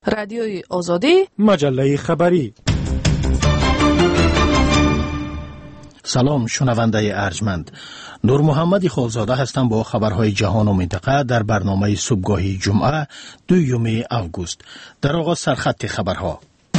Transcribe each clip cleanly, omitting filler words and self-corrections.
رادیوی آزادی، مجله خبری. سلام شنونده ارجمند، نور محمد خالزاده هستم با خبرهای جهان و منطقه در برنامه صبحگاهی جمعه 2 آگوست. در آغاز سرخط خبرها.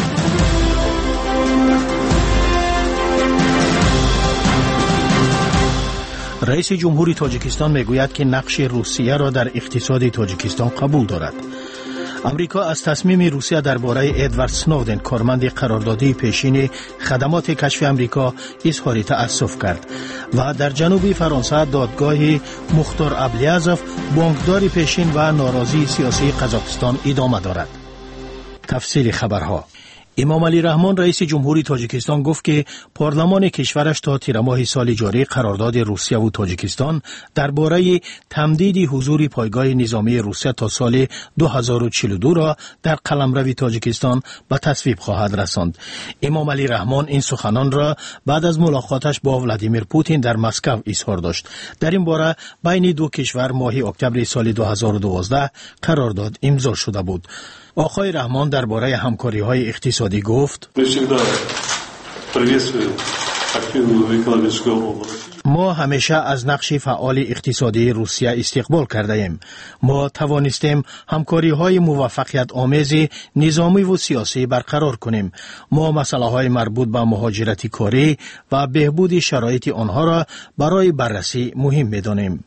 رئیس جمهوری تاجیکستان میگوید که نقش روسیه را در اقتصاد تاجیکستان قبول دارد. امریکا از تصمیم روسیه درباره ادوارد سنودن کارمند قراردادی پیشین خدمات کشف امریکا اظهار تأسف کرد و در جنوب فرانسه دادگاه مختار ابلیازوف بانکدار پیشین و ناراضی سیاسی قزاقستان ادامه دارد. تفصیل خبرها. امام علی رحمان رئیس جمهوری تاجیکستان گفت که پارلمان کشورش تا تیر ماه سال جاری قرارداد روسیه و تاجیکستان درباره تمدید حضور پایگاه نظامی روسیه تا سال 2042 را در قلمرو تاجیکستان به تصویب خواهد رساند. امام علی رحمان این سخنان را بعد از ملاقاتش با ولادیمیر پوتین در مسکو اظهار داشت. در این باره بین دو کشور ماه اکتبر سال 2012 قرارداد امضا شده بود. آقای رحمان درباره همکاری‌های اقتصادی گفت: ما همیشه از نقش فعال اقتصادی روسیه استقبال کرده ایم. ما توانستیم همکاری‌های موفقیت آمیز نظامی و سیاسی برقرار کنیم. ما مسائل مربوط به مهاجرت کاری و بهبود شرایط آنها را برای بررسی مهم می‌دانیم.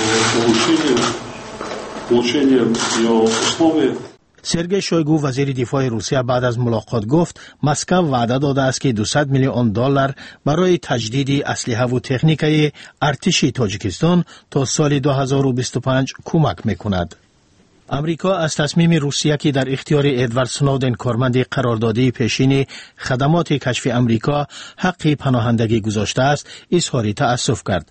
سرگئی شویگو وزیر دفاع روسیه بعد از ملاقات گفت مسکو وعده داده است که $200 میلیون برای تجدید اسلحه و تکنیک ارتش تاجیکستان تا سال 2025 کمک میکند. امریکا از تصمیم روسیه که در اختیار ادوارد سنودن کارمند قراردادی پیشین خدمات کشف امریکا حق پناهندگی گذاشته است اظهار تأسف کرد.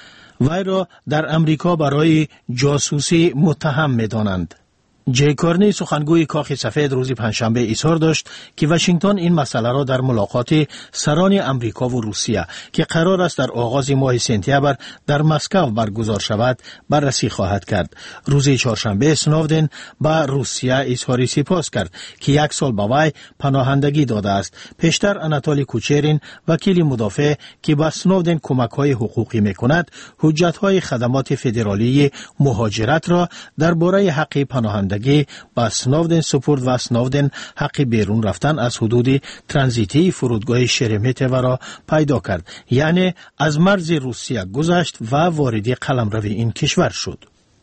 وی را در امریکا برای جاسوسی متهم می‌دانند. جی کارنی سخنگوی کاخ سفید روز پنجشنبه اظهار داشت که واشنگتن این مسئله را در ملاقات سران امریکا و روسیه که قرار است در آغاز ماه سپتامبر در مسکو برگزار شود بررسی خواهد کرد. روز چهارشنبه سنودن به روسیه اظهار سپاس کرد که 1 سال به وی پناهندگی داده است. پیشتر آناتولی کوچرین وکیل مدافع که به سنودن کمک‌های حقوقی می‌کند حجت‌های خدمات فدرالی مهاجرت را درباره حق پناهندگی با سنودن سپرد و سنودن حق بیرون رفتن از حدود ترانزیتی فرودگاه شرمتو را پیدا کرد، یعنی از مرز روسیه گذشت و وارد قلمرو این کشور شد.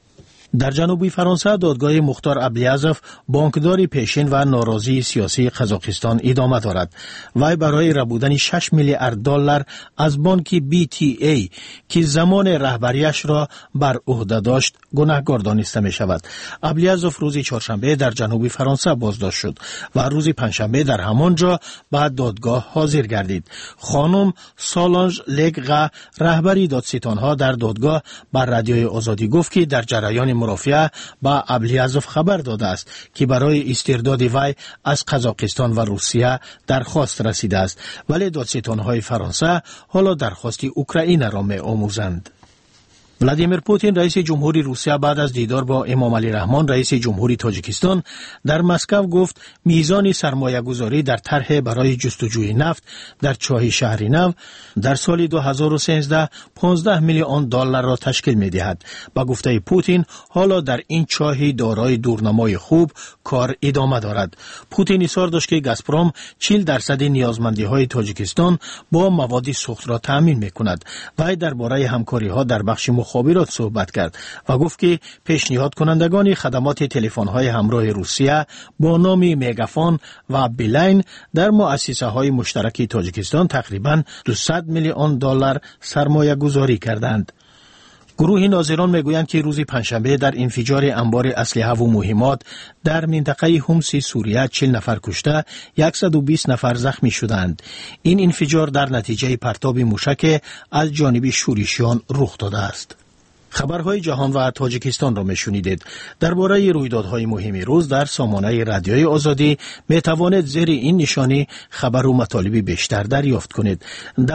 در جنوبی فرانسه دادگاه مختار ابلیازوف بانکدار پیشین و ناراضی سیاسی قزاقستان ادامه دارد. وی برای ربودن $6 میلیارد از بانک BTA که زمان رهبریش را بر عهده داشت گناهکار دانسته می شود. ابلیازوف روز چهارشنبه در جنوبی فرانسه بازداشت شد و روز پنجشنبه در همانجا به دادگاه حاضر گردید. خانم سالانژ لگغا رهبری دادستانها در دادگاه بر رادیوی آزادی گفت که در جریان مرافعه با ابلیازوف خبر داده است که برای استرداد وی از قزاقستان و روسیه درخواست رسیده است، ولی دادستانهای فرانسه حالا درخواست اوکراین را می آموزند. ولادیمیر پوتین رئیس جمهوری روسیه بعد از دیدار با امام علی رحمان رئیس جمهوری تاجیکستان در مسکو گفت میزان سرمایه گذاری در طرح برای جستجوی نفت در چاه شهری نو در سال 2013 $15 میلیون را تشکیل می دهد. با گفته پوتین حالا در این چاه دارای دورنمای خوب کار ادامه دارد. پوتین اصرار داشت که گازپروم 40% نیازمندی های تاجیکستان با مواد سوخت را تامین می کند. وی درباره همکاری ها در بخش مخابرات صحبت کرد و گفت که پیشنهاد کنندگان خدمات تلفن‌های همراه روسیه با نام میگافون و بیلاین در مؤسسه های مشترک تاجیکستان تقریباً $200 میلیون سرمایه گذاری کردند. گروه ناظران میگویند که روز پنجشنبه در انفجار انبار اسلحه و مهمات در منطقه حمص سوریه 40 نفر کشته 120 نفر زخمی شدند. این انفجار در نتیجه پرتاب موشک از جانب شورشیان رخ داده است. خبرهای جهان و تاجیکستان را میشنیدید. درباره رویدادهای مهم روز در سامانه رادیوی آزادی می توانید زیر این نشانی خبر و مطالب بیشتر دریافت کنید.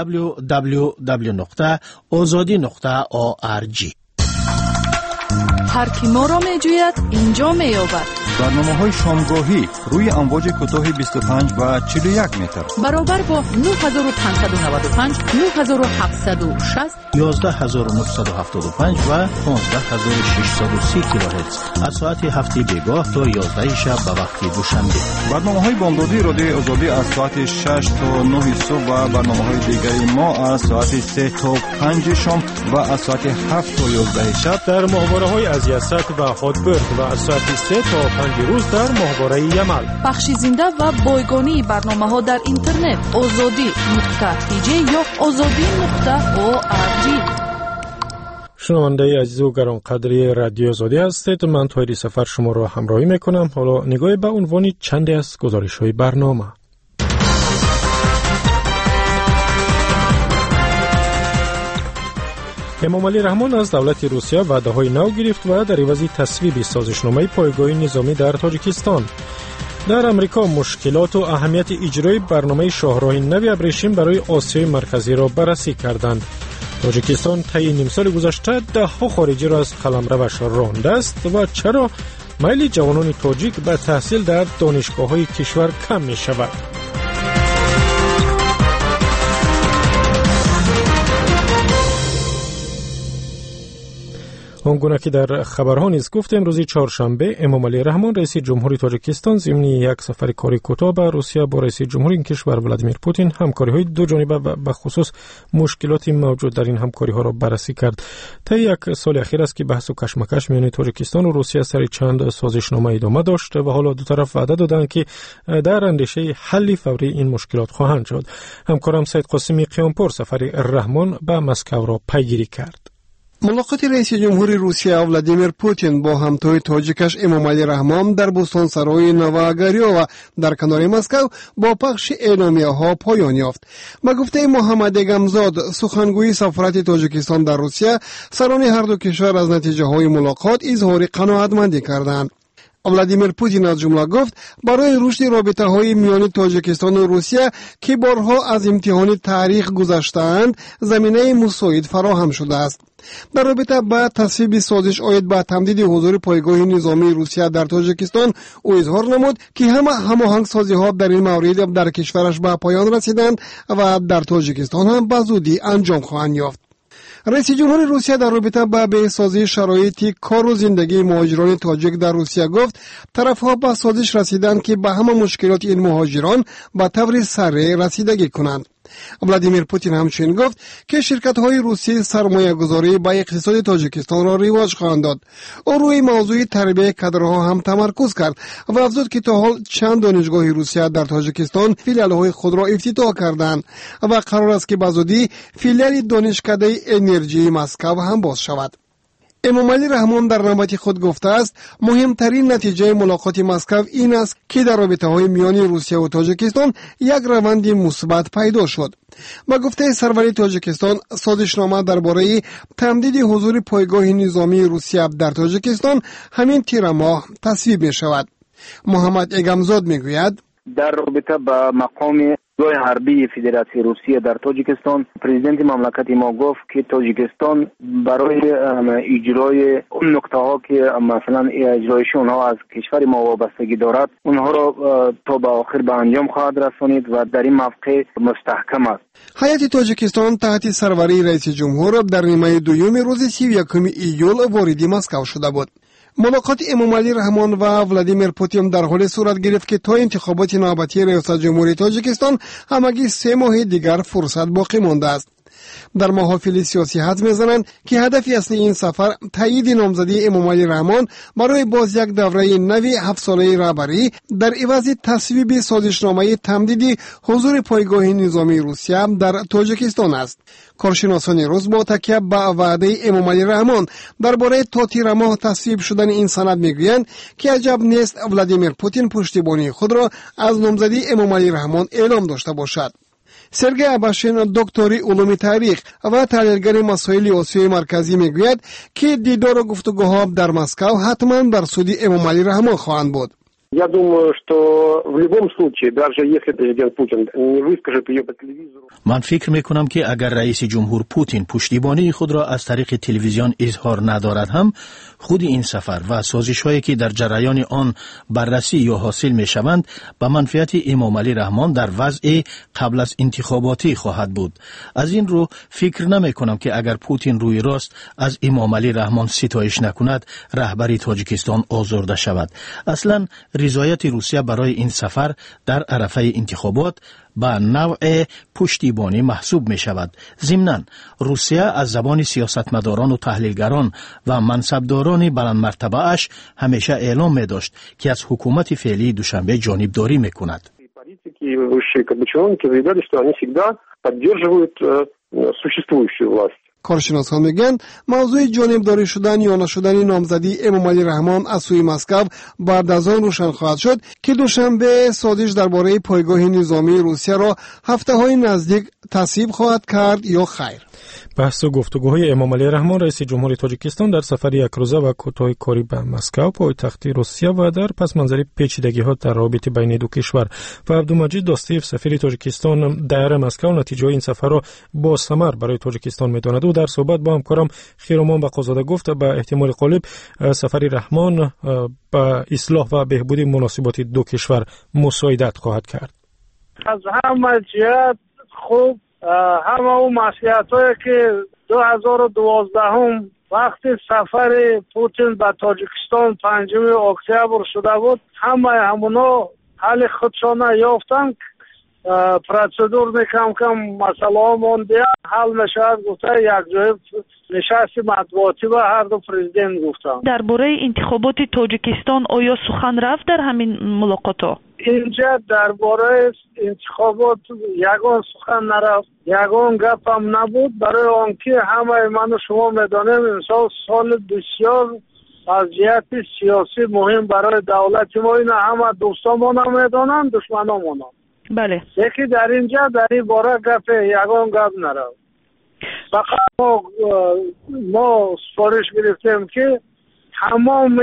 www.azadi.org هر کی ما را میجوید اینجا مییابد. برنامه‌های شامگاهی روی امواج کوتاه 25 و 41 متر برابر با 9595 9760 11975 و 15630 کیلوهرتز از ساعت هفته بیگاه تا 11 شب به وقت دوشنبه. برنامه‌های بامدادی رادیوی آزادی از ساعت 6 تا 9 صبح و برنامه‌های دیگری ما از ساعت 3 تا 5 شام و از ساعت 7 تا 11 شب در ماهواره‌های از یسک و هاتبرگ و از ساعت 3 تا 5 روز در ماهواره یمل. بخش زنده و بایگانی برنامه‌ها در اینترنت azadi.tj یا azadi.org. شنونده عزیز و گرانقدری رادیو آزادی هستید. من طاهری سفر شما را همراهی میکنم. حالا نگاهی به عنوان چندی از گزارش‌های برنامه. امام علی رحمان از دولت روسیه وعده‌های نو گرفت و در عوض تصویب سازشنامه پایگاه نظامی در تاجیکستان. در امریکا مشکلات و اهمیت اجرای برنامه شاهراه نو ابریشم برای آسیای مرکزی را بررسی کردند. تاجیکستان طی نیم سال گذشته ده‌ها خارجی را از قلمروش رانده است و چرا میل جوانان تاجیک به تحصیل در دانشگاه‌های کشور کم می‌شود؟ آنگونه که در خبرها نیز گفتیم روز چهارشنبه امام علی رحمان رئیس جمهوری تاجیکستان ضمن یک سفر کاری کوتاه به روسیه با رئیس جمهوری این کشور ولادیمیر پوتین همکاری‌های دو جانبه و به خصوص مشکلات موجود در این همکاری‌ها را بررسی کرد. طی یک سال اخیر است که بحث و کشمکش میان تاجیکستان و روسیه سر چند سازشنامه ادامه داشت و حالا دو طرف وعده دادند که در اندیشه حل فوری این مشکلات خواهند شد. همکارم سید قاسمی قیامپور سفر رحمان به مسکو را پیگیری کرد. ملاقات رئیس جمهوری روسیه ولادیمیر پوتین با همتای تاجیکش امام علی رحمان در بستانسرای نوآگریا و در کنار مسکو با پخش اعلامیه‌ها پایان یافت. به گفته محمد اگمزاد سخنگوی سفارت تاجیکستان در روسیه، سران هر دو کشور از نتیجه‌های ملاقات اظهار قناعتمندی کردند. ولادیمیر پوتین از جمله گفت برای رشد رابطه‌های میان تاجیکستان و روسیه که بارها از امتحان تاریخ گذشته‌اند زمینه مساعد فراهم شده است. در رابطه با تصویب سازش آید به تمدید حضور پایگاه نظامی روسیه در تاجیکستان او اظهار نمود که همه هماهنگسازی‌ها در این مورد در کشورش به پایان رسیدند و در تاجیکستان هم به زودی انجام خواهند یافت. رئیس جمهوری روسیه در رابطه با بهسازی شرایط کار و زندگی مهاجران تاجیک در روسیه گفت طرف‌ها به سازش رسیدند که به همه مشکلات این مهاجران به طور سریع رسیدگی کنند. ولادیمیر پوتین همچنین گفت که شرکت‌های روسی سرمایه‌گذاری به اقتصاد تاجیکستان را رواج خواهند داد. او روی موضوع تربیت کادرها هم تمرکز کرد و افزود که تا حال چند دانشگاه روسیه در تاجیکستان فیلیال‌های خود را افتتاح کردند و قرار است که بزودی فیلیال دانشکده انرژی مسکو هم باز شود. امام علی رحمان در نوبت خود گفته است مهمترین نتیجه ملاقات مسکو این است که در رابطه‌های میان روسیه و تاجیکستان یک روند مثبت پیدا شد. با گفته سروری تاجیکستان سازشنامه درباره تمدید حضور پایگاه نظامی روسیه در تاجیکستان همین تیر ماه تصویب می شود. محمد اگمزاد می گوید در رابطه با مقام جای حربی فدراسیون روسیه در تاجیکستان پرزیدنت مملکت ما گفت که تاجیکستان برای اجرای اون نکته ها که مثلا اجرایشون ها از کشور ما وابستگی دارد اونها را تا به آخر به انجام خواهد رسانید و در این موقع مستحکم است. هیئت تاجیکستان تحت سروری رئیس جمهور در نیمه دوم روز 31 ایول وارد مسکو شده بود. ملاقات امام علی رحمان و ولادیمیر پوتین در حال صورت گرفت که تا انتخابات نوبتی ریاست جمهوری تاجیکستان همگی 3 ماه دیگر فرصت باقی مانده است. در محافل سیاسی حدس می‌زنند که هدف اصلی این سفر تایید نامزدی امام علی رحمان برای باز یک دوره نوی 7 ساله رهبری در عوض تصویب سازشنامه تمدید حضور پایگاه نظامی روسیه در تاجیکستان است. کارشناسان روس با تکیه به وعده امام علی رحمان درباره تا تیر ماه تصویب شدن این سند میگویند که عجب نیست ولادیمیر پوتین پشتیبانی خود را از نامزدی امام علی رحمان اعلام داشته باشد. سرگئی اباشین دکتری علوم تاریخ و تحلیلگر مسائل آسیای مرکزی میگوید که دیدار و گفتگوها در مسکو حتما بر سود امام علی رحمان خواهند بود. Я думаю, что в любом случае, даже если президент Путин не выскажет ее по телевизору. من فکر میکنم که اگر رئیس جمهور پوتین پشتیبانی خود را از طریق تلویزیون اظهار ندارد هم، خود این سفر و سازش‌هایی که در جریان آن بررسی یا حاصل میشوند به منفعت امام علی رحمان در وضع قبل از انتخاباتی خواهد بود. از این رو فکر نمیکنم که اگر پوتین روی راست از امام علی رحمان ستایش نکند، رهبری تاجیکستان آزرده شود. اصلا رضایت روسیه برای این سفر در عرفه انتخابات با نوع پشتیبانی محسوب می شود. ضمناً روسیه از زبان سیاستمداران و تحلیلگران و منصبداران بلند مرتبه اش همیشه اعلام می داشت که از حکومت فعلی دوشنبه جانبداری می کند. Политики, высшие чиновники заявляли, что они всегда поддерживают существующую власть. کارشناسان میگن موضوع جانبداری شدن یا نشدن نامزدی امام علی رحمان از سوی مسکو بعد از آن روشن خواهد شد که دوشنبه سازش درباره پایگاه نظامی روسیه را هفته‌های نزدیک تصویب خواهد کرد یا خیر. بحث و گفتگوهای امام علی رحمان رئیس جمهوری تاجیکستان در سفر یک روزه و کوتاه کاری به مسکو پایتخت روسیه و در پس منظر پیچیدگی‌ها در رابطه بین دو کشور و عبدالمجید داستیف سفیر تاجیکستان در مسکو نتیجه این سفر را با ثمر برای تاجیکستان می‌داند و در صحبت با همکارم خیرمان بقازاده گفت به احتمال غالب سفر رحمان به اصلاح و بهبود مناسبات دو کشور مساعدت خواهد کرد. از همه جهت خوب همه اون مسئولیت‌هایی که 2012 وقتی سفر پوتین به تاجیکستان 5 اکتبر شده بود همونا حل خودشان یافتند. پروسیدور کم مسئله ها مونده حل نشد گفته یک جای نشست مطبوعاتی و هر دو پرزیدنت گفتند. درباره انتخابات تاجیکستان آیا سخن رفت در همین ملاقات؟ اینجا درباره انتخابات یگان سخن نرفت، یگان گپ هم نبود، برای آنکه همه من و شما میدانیم امسال سال بسیار از جهت سیاسی مهم برای دولت ما، این همه دوستامون هم میدانند دشمنامون هم. بله. یکی در اینجا در این باره گپ یگان گپ نرفت. فقط ما سفارش گرفتیم که تمام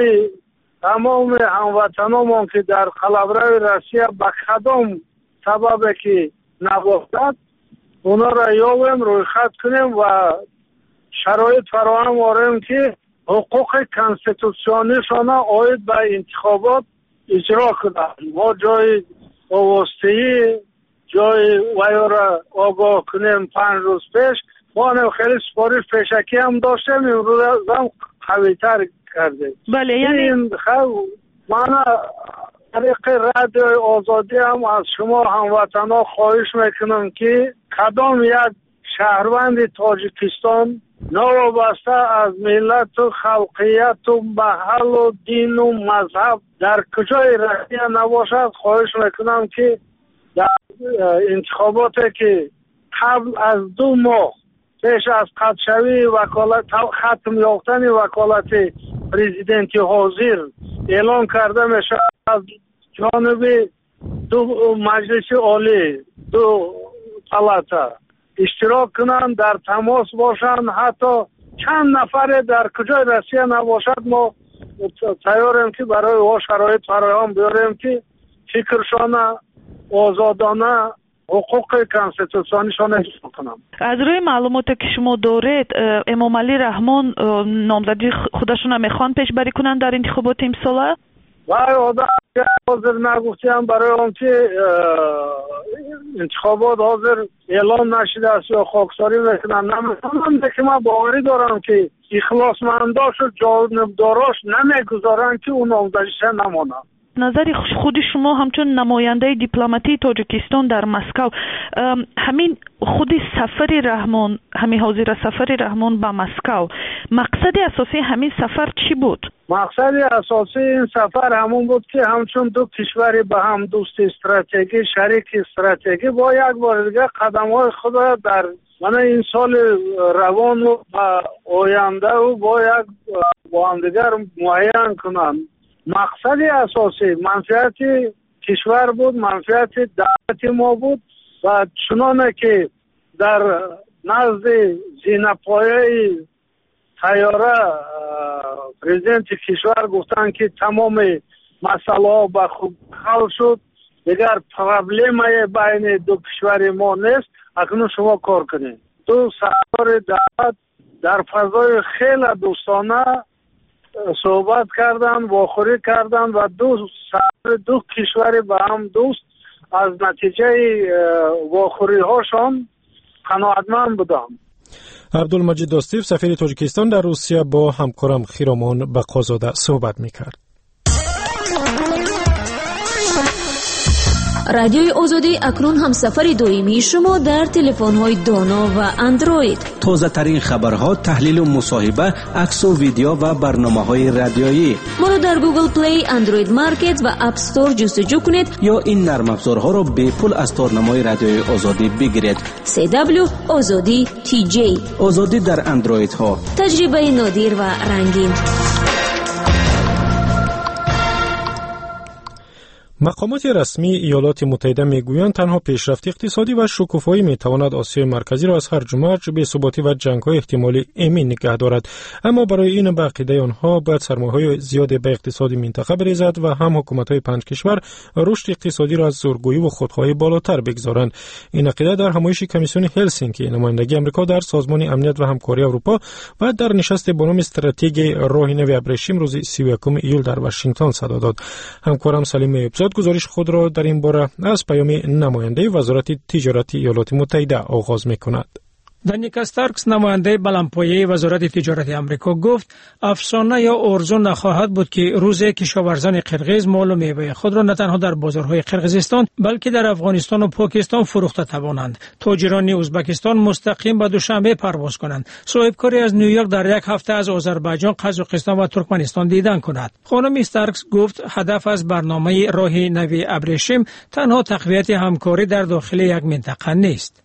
هموطنان که در قلمرو روسیه به کدام سبب که نباشد اونا را یابیم روی خط کنیم و شرایط فراهم آوریم که حقوق کنستیتوسیونیشان آید به انتخابات اجرا کنند. ما جای واسطه‌ای جای ویا را آگاه کنیم 5 روز پیش ما خیلی سفارش پیشکی هم داشتیم، امروز هم قوی‌تر کردیم. بله، یعنی این من طریق رادیو آزادی هم از شما هموطنا خواهش میکنم که کدام یک شهروند تاجیکستان نوابسته از ملت و خلقیت و محل و دین و مذهب در کجای روسیه نباشد خواهش میکنم که در انتخاباتی که قبل از 2 ماه پیش از قطعشوی وکالت ختم یافتن وکالت پرزیدنت حاضر اعلان کرده میشه از جانب 2 مجلس عالی 2 پالاتا اشتراک کنن، در تماس باشن، حتی چند نفر در کجای روسیه نباشد ما تیاریم که برای او شرایط فراهم بیاریم که فکرشان آزادانه حقوق کنستیتوسیونیشان اجرا کنم. از روی معلومات که شما دارید امام علی رحمان نامزدی خودشون میخوان پیش بری کنن در انتخابات امساله؟ وای آدم حاضر نگفتیم برای آن که انتخابات حاضر اعلام نشده است یا خاکساری میکنن نمیتونم که من باوری دارم که اخلاصمنداش و جانبداراش نمیگذارن که اون نامزدیش نمانن. نظر خود شما همچون نماینده دیپلماتی تاجیکستان در مسکو همین خود سفر رحمان همین حاضر سفر رحمان به مسکو مقصد اساسی همین سفر چی بود؟ مقصد اساسی این سفر همون بود که همچون 2 کشور به هم دوست استراتژی شریک استراتژی با یک بار دیگه قدم‌های خود در این سال روان و آینده و با هم دیگر معین کنند. مقصد اساسی منفعت کشور بود، منفعت دولت ما بود و چنانه که در نزد زینه‌پایه طیاره پرزیدنت کشور گفتن که تمام مسئله به خوب حل شد، دیگر پرابلم بین دو کشور ما نیست. اکنون شما کار کنید. دو سفر دعوت در فضای خیلی دوستانه صحبت کردن، واخوری کردن و دو کشور با هم دوست از نتیجه واخوری هاشان قناعتمند بودم. عبدالمجید داستیف سفیر تاجیکستان در روسیه با همکارم خیرامان بقازاده صحبت میکرد. رادیوی آزادی اکنون هم سفر دائمی شما در تلفن‌های دانا و اندروید. تازه ترین خبرها، تحلیل و مصاحبه، عکس و ویدیو و برنامه‌های رادیویی. ما رو در گوگل پلی، اندروید مارکت و اپ استور جستجو کنید یا این نرم افزارها رو به پول از تارنمای رادیوی آزادی بگیرید. CW آزادی TJ آزادی در اندروید ها. تجربه نادر و رنگین. مقامات رسمی ایالات متحده میگویند تنها پیشرفت اقتصادی و شکوفایی میتواند آسیای مرکزی را از هرج و مرج، بی‌ثباتی و جنگ‌های احتمالی امن نگه دارد. اما برای این به عقیده آنها باید سرمایه‌های زیادی به اقتصاد منطقه بریزد و هم حکومت‌های 5 کشور رشد اقتصادی را از زورگویی و خودخواهی بالاتر بگذارند. این عقیده در همایش کمیسیون هلسینکی نمایندگی آمریکا در سازمان امنیت و همکاری اروپا و در نشست با نام استراتژی راه نو ابریشم روز 31 ایول در واشنگتن صدا داد. همکارم سلیم گزارش خود را در این باره از پیام نماینده وزارت تجارت ایالات متحده آغاز می‌کند. دانیکا استارکس نماینده بلندپایه وزارت تجارت آمریکا گفت افسانه یا ارزو نخواهد بود که روزی کشاورزان قرقیز مال و میوه خود را نه تنها در بازارهای قرقیزستان بلکه در افغانستان و پاکستان فروخته توانند. تاجران ازبکستان مستقیم به دوشنبه پرواز کنند. صاحبکاری از نیویورک در یک هفته از آذربایجان، قزاقستان و ترکمنستان دیدن کند. خانم استارکس گفت هدف از برنامه راه نو ابریشم تنها تقویت همکاری در داخل یک منطقه نیست.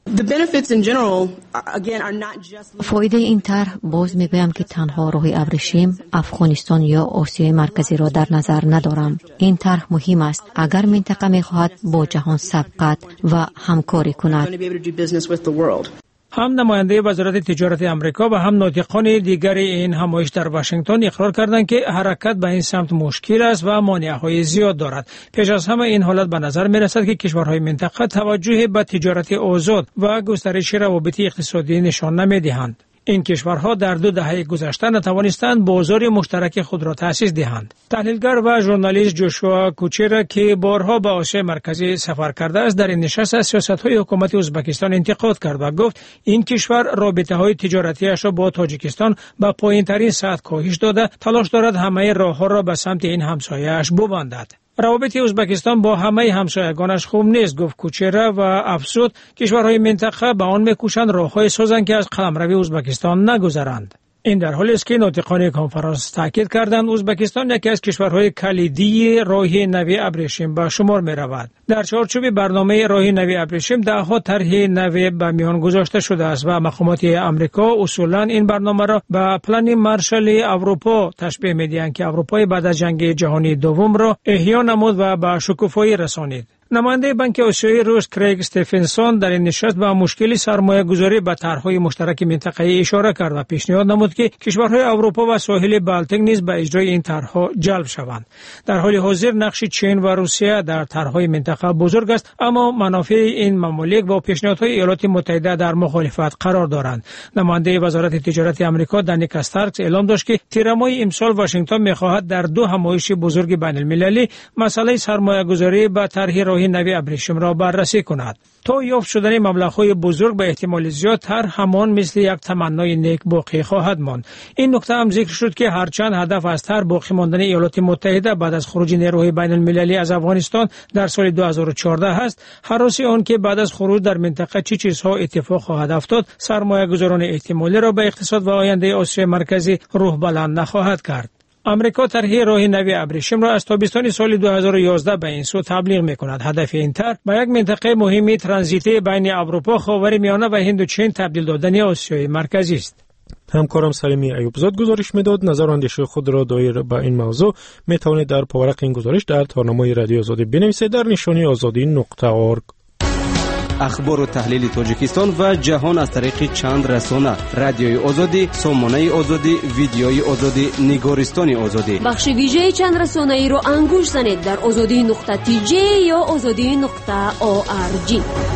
فایده این طرح باز میگویم که تنها راه ابریشم افغانستان یا آسیای مرکزی را در نظر ندارم. این طرح مهم است اگر منطقه میخواهد با جهان سبقت و همکاری کند. هم نماینده وزارت تجارت آمریکا و هم ناطقان دیگر این همایش در واشنگتن اقرار کردند که حرکت به این سمت مشکل است و مانع‌های زیاد دارد. پیش از همه این حالت به نظر می‌رسد که کشورهای منطقه توجه به تجارت آزاد و گسترش روابط اقتصادی نشان نمی‌دهند. این کشورها در 2 دهه گذشته نتوانستند بازار مشترک خود را تأسیس دهند. تحلیلگر و ژورنالیست جوشوا کوچرا که بارها به آسیای مرکزی سفر کرده است در این نشست از سیاست‌های حکومت ازبکستان انتقاد کرد و گفت این کشور رابطه‌های تجارتی‌اش را با تاجیکستان به پایین‌ترین سطح کاهش داده تلاش دارد همه راه‌ها را به سمت این همسایه‌اش ببندد. روابط ازبکستان با همه همسایگانش خوب نیست، گفت کوچرا و افزود کشورهای منطقه به آن می‌کوشند راه‌های سازند که از قلمرو ازبکستان نگذرند. این در حالی است که ناطقان کنفرانس تاکید کردند ازبکستان یکی از کشورهای کلیدی راه نو ابریشم به شمار می‌رود. در چارچوب برنامه راه نو ابریشم ده‌ها طرح نو به میان گذاشته شده است و مقامات آمریکا اصولاً این برنامه را به پلن مارشال اروپا تشبیه می‌دهند که اروپای بعد از جنگ جهانی دوم را احیا نمود و به شکوفایی رسانید. نماینده بانک آسیایی روس کریگ استفنسون در این نشست به مشکل سرمایه گذاری به طرح‌های مشترک منطقه‌ای اشاره کرد و پیشنهاد نمود که کشورهای اروپا و ساحل بالتیک نیز به اجرای این طرح‌ها جلب شوند. در حال حاضر نقش چین و روسیه در طرح‌های منطقه بزرگ است، اما منافع این ممالک با پیشنهادهای ایالات متحده در مخالفت قرار دارند. نماینده وزارت تجارت آمریکا دانیکا استارکس اعلام داشت که تیر ماه امسال واشنگتن می‌خواهد در 2 همایش بزرگ بین‌المللی مسئله سرمایه‌گذاری به طرح نو ابریشم را بررسی کند. تا یافت شدن مبلغ‌های بزرگ به احتمال زیاد طرح همان مثل یک تمنای نیک باقی خواهد ماند. این نکته هم ذکر شد که هرچند هدف از طرح باقی ماندن ایالات متحده بعد از خروج نیروهای بین‌المللی از افغانستان در سال 2014 است، هراس آن که بعد از خروج در منطقه چه چیزها اتفاق خواهد افتاد سرمایه‌گذاران احتمالی را به اقتصاد و آینده آسیای مرکزی روح بلند نخواهد کرد. آمریکا طرح راه نو ابریشم را از تابستان سال 2011 به این سو تبلیغ می‌کند. هدف این طرح به یک منطقه مهمی ترانزیتی بین اروپا، خاورمیانه و هند و چین تبدیل دادن آسیای مرکزی است. همکارم سلیمی ایوبزاد گزارش میداد. نظر و اندیشه خود را دایر به این موضوع میتوانید در پاورق این گزارش در تارنمای رادیو آزادی بنویسید در نشانی azadi.org. اخبار و تحلیل تاجیکستان و جهان از طریق چند رسانه: رادیوی آزادی، سامانه آزادی، ویدیوی آزادی، نگارستان آزادی. بخش ویژه چند رسانه‌ای رو انگوش زنید در azadi.tj یا azadi.org.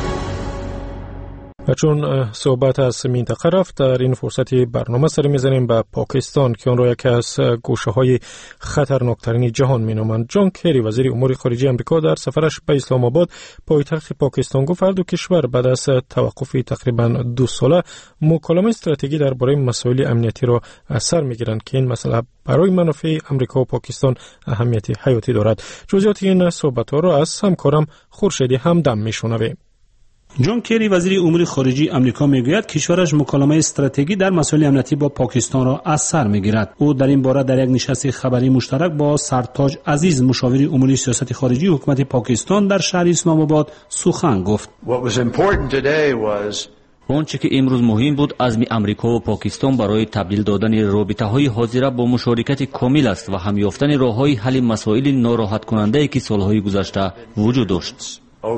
و چون صحبت از منطقه رفت، در این فرصت برنامه سر میزنیم به پاکستان که آن را یکی از گوشه های خطرناکترین جهان مینامند. جان کری وزیر امور خارجه امریکا در سفرش به اسلام آباد پایتخت پاکستان گفت هر دو کشور بعد از توقف تقریبا 2 ساله مکالمه استراتژیکی درباره مسائل امنیتی را از سر میگیرند که این مسئله برای منافع امریکا و پاکستان اهمیت حیاتی دارد. جزئیات این صحبت‌ها را از همکارم خورشید همدم میشنویم. جان کری وزیر امور خارجه آمریکا میگوید کشورش مکالمه استراتژیکی در مسائل امنیتی با پاکستان را از سر میگیرد. او در این باره در یک نشست خبری مشترک با سرتاج عزیز مشاور امور سیاست خارجی حکومت پاکستان در شهر اسلام آباد سخن گفت. آنچه که امروز مهم بود عزم امریکا و پاکستان برای تبدیل دادن رابطه‌های حاضره با مشارکت کامل است و هم یافتن راه‌های حل مسائل ناراحت کننده که سالهای گذشته وجود داشت.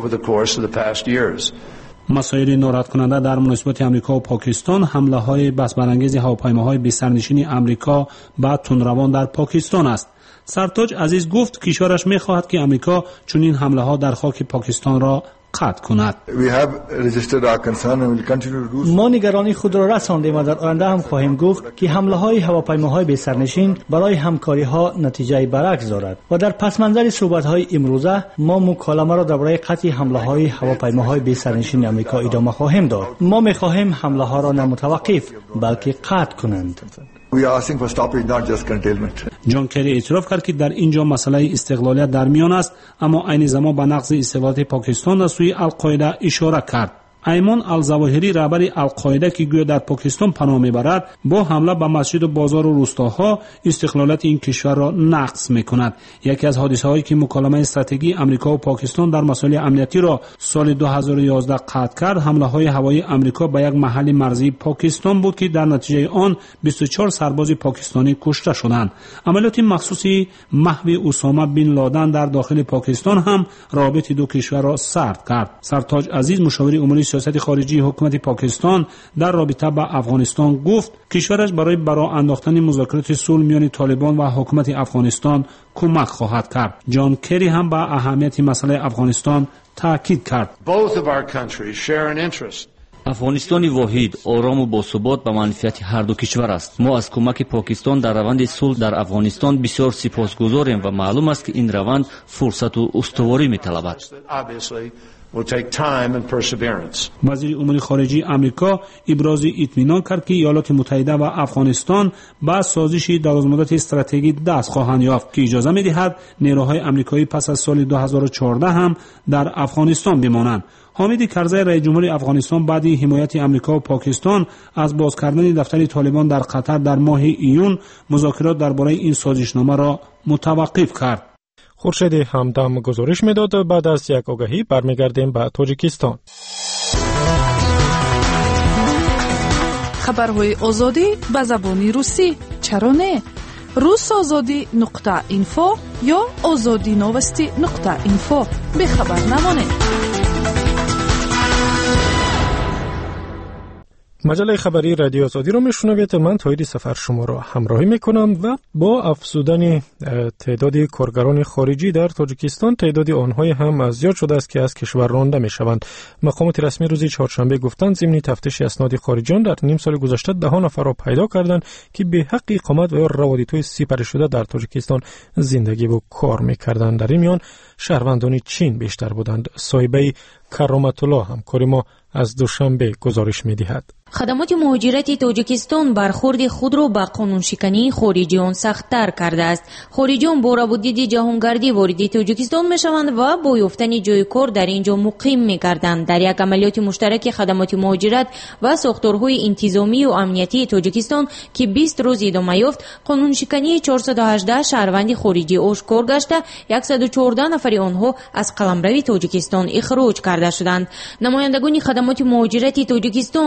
مسائل ناراحت کننده در مناسبات امریکا و پاکستان حمله‌های بس برانگیز هواپیماهای بی سرنشین امریکا به تندروان در پاکستان است. سرتاج عزیز گفت کشورش می‌خواهد که امریکا چنین حمله‌ها در خاک پاکستان را قطع کند. ما نگرانی خود را رساندیم و در آینده هم خواهیم گفت که حمله‌های هواپیماهای بی سرنشین برای همکاری‌ها نتیجه برعکس دارد و در پس منظر صحبت‌های امروزه ما مکالمه را درباره قطع حمله‌های هواپیماهای بی سرنشین آمریکا ادامه خواهیم داد. ما می‌خواهیم حمله‌ها را نه متوقف بلکه قطع کنند. جان کری اعتراف کرد که در اینجا مسئله استقلالیت در میان است، اما عین زمان به نقض استقلالیت پاکستان از سوی القاعده اشاره کرد. ایمان الظواهری رهبر القاعده که گویا در پاکستان پناه میبرد با حمله به مسجد و بازار و روستاها استقلالیت این کشور را نقض میکند. یکی از حادثه‌هایی که مکالمه استراتژیکی امریکا و پاکستان در مسائل امنیتی را سال 2011 قطع کرد حمله‌های هوایی امریکا به یک محل مرزی پاکستان بود که در نتیجه آن 24 سرباز پاکستانی کشته شدند. عملیات مخصوصی محو اسامه بن لادن در داخل پاکستان هم رابطه دو کشور را سرد کرد. سرتاج عزیز مشاور امور سیاست خارجی حکومت پاکستان در رابطه با افغانستان گفت کشورش برای انداختن مذاکرات صلح میان طالبان و حکومت افغانستان کمک خواهد کرد. جان کری هم با اهمیت مسئله افغانستان تاکید کرد. افغانستان واحد، آرام و باثبات به منفعت هر دو کشور است. ما از کمک پاکستان در روند صلح در افغانستان بسیار سپاسگزاریم و معلوم است که این روند فرصت و استواری می‌طلبد. وزیر امور خارجه امریکا ابراز اطمینان کرد که ایالات متحده و افغانستان با سازش درازمدت استراتژیک دست خواهند یافت که اجازه می‌دهد نیروهای آمریکایی پس از سال 2014 هم در افغانستان بمانند. حامد کرزی رئیس جمهور افغانستان بعد حمایت امریکا و پاکستان از باز کردن دفتر طالبان در قطر در ماه ایون مذاکرات درباره این سازشنامه را متوقف کرد. خورشید همدم گزارش میداد. بعد از یک آگهی برمیگردیم به تاجیکستان. خبرهای آزادی به زبان روسی چرا نه؟ rusazodi.info یا azadinovosti.info به خبر نمانید. مجله خبری رادیو آزادی رو میشنوید. من تایید سفر شما را همراهی میکنم و با افزودن تعداد کارگران خارجی در تاجیکستان تعداد آنهای هم زیاد شده است که از کشور رانده میشوند. مقامات رسمی روز چهارشنبه گفتند ضمن تفتیش اسناد خارجیان در نیم سال گذشته 10 نفر را پیدا کردند که به حق اقامت و یا روابط‌های سپری شده در تاجیکستان زندگی و کار میکردند. در این میان شهروندان چین بیشتر بودند. صاحبه کرامت الله همکار ما از دوشنبه گزارش می‌دهد. خدمات مهاجرت تاجیکستان برخورد خود را با قانون شکنی خارجیان سخت‌تر کرده است. خارجیان با روابط جهانگردی وارد تاجیکستان می‌شوند و با یافتن جای کار در اینجا مقیم می‌گردند. در یک عملیات مشترک خدمات مهاجرت و ساختارهای انتظامی و امنیتی تاجیکستان که 20 روز ادامه یافت، قانون شکنی 418 شهروند خارجی آشکار گشته 114 نفر آنها از قلمرو تاجیکستان اخراج کرده شدند. نمایندگان خدمات مهاجرت تاجیکستان می‌گویند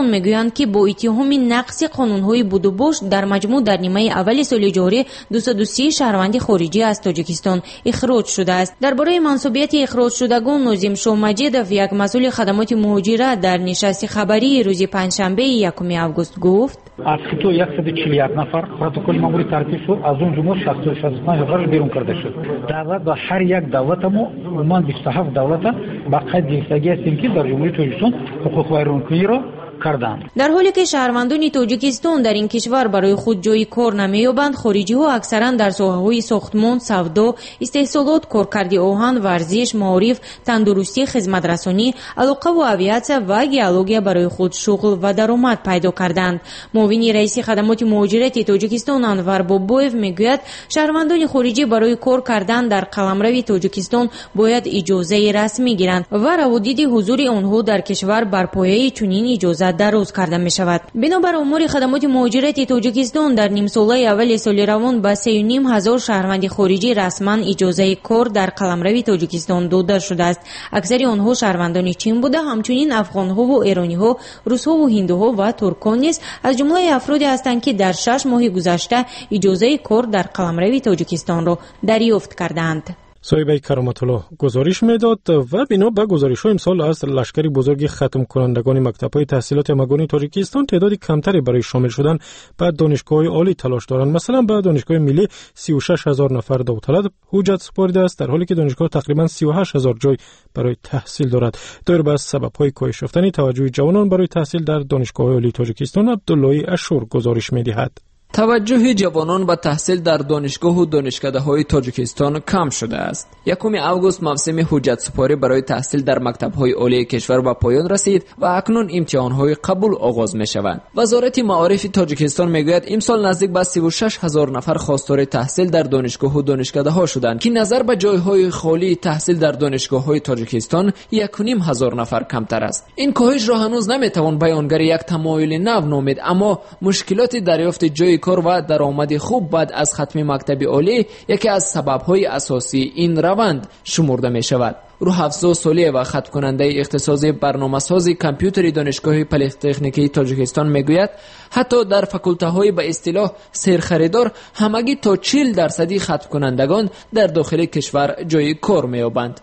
میگویند که با اتهام نقض قانون‌های بودوبوش در مجموع در نیمه اول سال جاری 230 شهروند خارجی از تاجیکستان اخراج شده است. درباره منصوبیت اخراج شدگان ناظم شامجیدوف یک مسئول خدمات مهاجرت در نشست خبری روز پنجشنبه 1 آگوست گفت: از خطو 141 نفر پروتکل ماموری ترتیب شد، از اون جمهور 65 نفر بیرون کرده شد. دولت و هر یک دولت ما عموما 27 دولت با قید گرفتگی هستیم که در جمهوری تاجیکستان حقوق ویرانکنی را کردند. در حالی که شهروندان تاجیکستان در این کشور برای خود جای کار نمی‌یابند، خارجی‌ها اکثرا در ساحه‌های ساختمان، سودا، استحصالات، کارکردی آهن، ورزش، معارف، تندرستی، خدمت‌رسانی، علاقه و آویاسیا و گئولوژی برای خود شغل و درآمد پیدا کردند. معاون رئیس خدمات مهاجرت تاجیکستان انور بابویف میگوید شهروندان خارجی برای کار کردن در قلمرو تاجیکستان باید اجازه رسمی گیرند و روابط حضور آنها در کشور بر پایه چنین اجازه دراز کرده می شود. بنابر امور خدمات مهاجرت تاجیکستان در نیم ساله اول سال روان به 3,500 شهروند خارجی رسما اجازه کار در قلمرو تاجیکستان داده شده است. اکثر آنها شهروندان چین بوده، همچنین افغان‌ها و ایرانی‌ها، روس‌ها و هندوها و ترکان نیز از جمله افرادی هستند که در 6 ماه گذشته اجازه کار در قلمرو تاجیکستان را دریافت کردند. صاحب کرامت الله گزارش میداد و بنا به گزارش ها امسال از لشکر بزرگ ختم کنندگان مکتب‌های تحصیلات همگانی تاجیکستان تعداد کمتری برای شامل شدن به دانشگاه عالی تلاش دارند. مثلا به دانشگاه ملی 36,000 نفر داوطلب حجت سپرده است، در حالی که دانشگاه تقریبا 38,000 جای برای تحصیل دارد. دایر به سبب‌های کاهش یافتن توجه جوانان برای تحصیل در دانشگاه عالی تاجیکستان عبدالله اشور گزارش می‌دهد. توجه جوانان به تحصیل در دانشگاه و دانشکده‌های تاجیکستان کم شده است. 1 آگوست موسم حجت سپاری برای تحصیل در مکتب‌های عالی کشور به پایان رسید و اکنون امتحان‌های قبول آغاز می‌شوند. وزارت معارف تاجیکستان میگوید امسال نزدیک به 36,000 نفر خواستار تحصیل در دانشگاه و دانشکده‌ها شدند که نظر به جای‌های خالی تحصیل در دانشگاه‌های تاجیکستان 1,500 نفر کمتر است. این کاهش را هنوز نمی‌توان بیانگر یک تمایل نو نامید، اما مشکلات دریافت جای کار و درآمد خوب بعد از ختم مکتب عالی یکی از سبب‌های اساسی این روند شمرده می‌شود. روح‌افزا سالی و ختم کننده اختصاصی برنامه‌سازی کامپیوتری دانشگاه پلی‌تکنیکی تاجیکستان میگوید حتی در فاکولته‌های به اصطلاح سرخریدار همگی تا 40% ختم کنندگان در داخل کشور جای کار می‌یابند.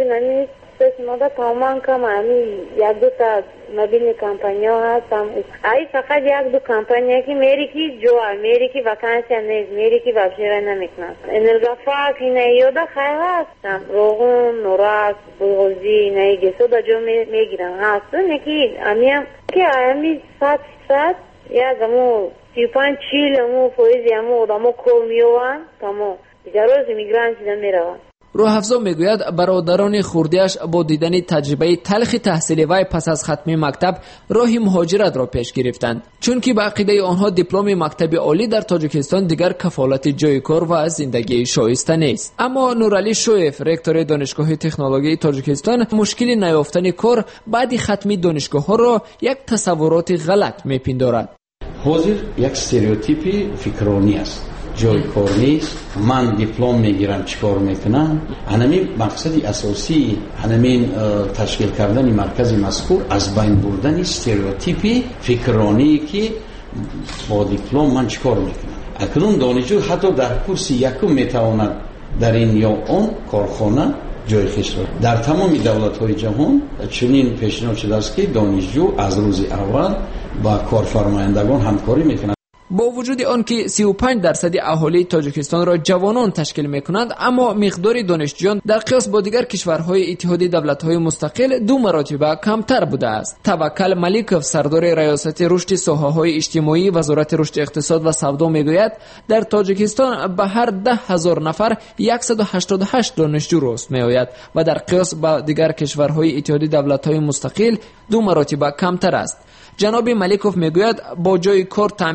ما تمام کم یک دو تا مبین کمپانیا هستم ای فقط یک دو کمپانیا که میری که جو میری که وکانسی نیست میری که وابشیره نمیکنن انرگافاک اینه یادا خیلی هستم روغون نوراک بلغوزی اینه گسو دا جو میگیرن هست نکی امیم که امی 100% یا دمو 35-40 امو فویزی امو دمو کل میوان تمو جروز میگران چیزن میروان. روح‌افزا میگوید برادران خوردیش با دیدن تجربه تلخ تحصیلی وی پس از ختم مکتب راه مهاجرت را پیش گرفتند، چون که به عقیده آنها دیپلم مکتب عالی در تاجیکستان دیگر کفالت جای کار و زندگی شایسته نیست. اما نورعلی شویف رکتور دانشگاه تکنولوژی تاجیکستان مشکل نیافتن کار بعد ختم دانشگاه را یک تصورات غلط میپندارد. حاضر یک استریوتیپی فکرانی است. جای کار نیست، من دیپلم میگیرم چیکار میکنم. همین مقصد اساسی همین تشکیل کردن مرکز مذکور از بین بردن استریوتیپی فکرانی که با دیپلم من چیکار میکنم. اکنون دانشجو حتی در کورس یکم میتواند در این یا اون کارخانه جای خویش را در تمام دولت‌های جهان چنین پیشنهاد شده است که دانشجو از روز اول با کارفرمایندگان همکاری میکنند. با وجود آن که 35% اهالی تاجیکستان را جوانان تشکیل میکنند، اما مقدار دانشجویان در قیاس با دیگر کشورهای اتحادیه دولت‌های مستقل 2 مرتبه کمتر بوده است. توکل ملیکوف سردار ریاست رشد ساحه‌های اجتماعی وزارت رشد اقتصاد و سودا میگوید در تاجیکستان به هر 10,000 نفر 188 دانشجو رست میآید و در قیاس با دیگر کشورهای اتحادیه دولت‌های مستقل 2 مرتبه کمتر است. جناب ملیکوف میگوید با جای کار تامین کردن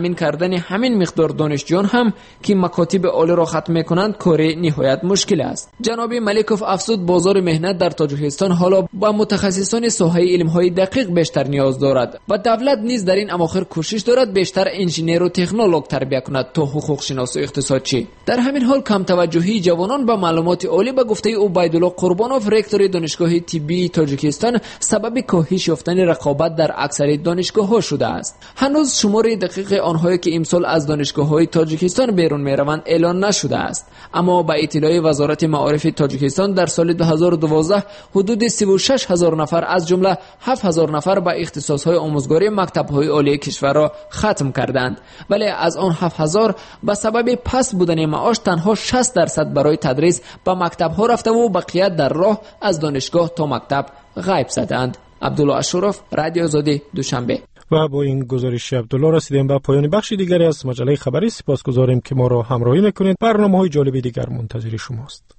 کردن همین مقدار دانشجویان هم که مکاتب عالی را ختم میکنند کار نهایت مشکل است. جناب ملیکوف افزود بازار مهنت در تاجیکستان حالا با متخصصان ساحه علم‌های دقیق بیشتر نیاز دارد و دولت نیز در این اواخر کوشش دارد بیشتر انجینیر و تکنولوژ تربیت کند تا حقوق شناس و اقتصادچی. در همین حال کم توجهی جوانان به معلومات عالی به گفته عبیدالله قربانوف رکتور دانشگاه طبی تاجیکستان سبب کاهش یافتن رقابت در اکثر دانشگاه‌ها شده است. هنوز شمار دقیق آنهایی که امسال از دانشگاه‌های تاجیکستان بیرون می‌روند اعلان نشده است، اما با اطلاع وزارت معارف تاجیکستان در سال 2012 حدود 36000 نفر از جمله 7000 نفر به اختصاص‌های آموزگاری مکتب‌های عالی کشور را ختم کردند، ولی از آن 7000 به سبب پس بودن معاش تنها 60% برای تدریس به مکتب‌ها رفته و بقیه در راه از دانشگاه تا مکتب غیب شدند. عبدالله اشرف، رادیو آزادی، دوشنبه. و با این گزارش عبدالله رسیدیم به پایان بخش دیگری از مجله خبری. سپاسگزاریم که ما را همراهی میکنید. برنامه‌های جالب دیگر منتظر شماست.